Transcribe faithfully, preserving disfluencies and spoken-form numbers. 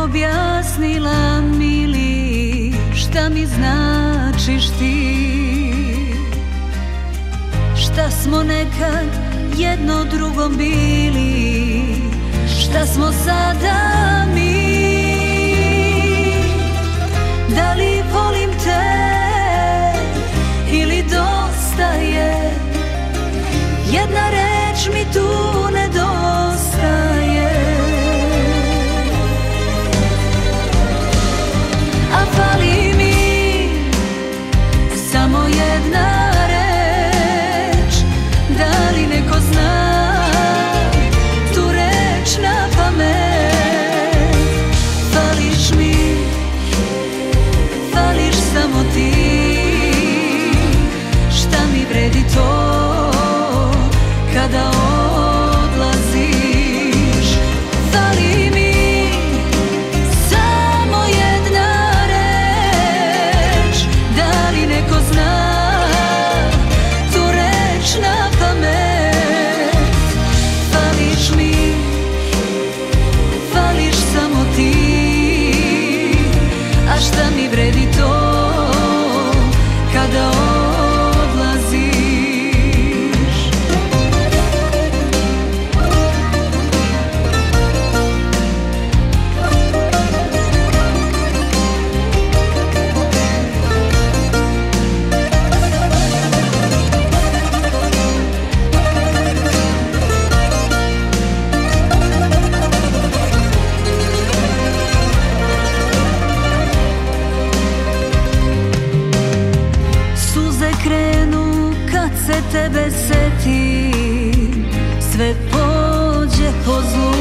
objasnila, mili, šta mi značiš ti. Šta smo nekad jedno drugom bili, šta smo sada mi. Da li volim te ili dosta je, jedna reč mi tu nedostaje. A fali mi samo jedna reč, da li neko zna tu reč na pamet. Fališ mi, fališ samo ti, šta mi vredi to kada odlaziš. Fali mi samo jedna reč, da li neko zna tu reč na pamet. Fališ mi, fališ samo ti, a šta mi vredi to kada odlaziš. Krenu kad se tebe setim, sve pođe po zlu.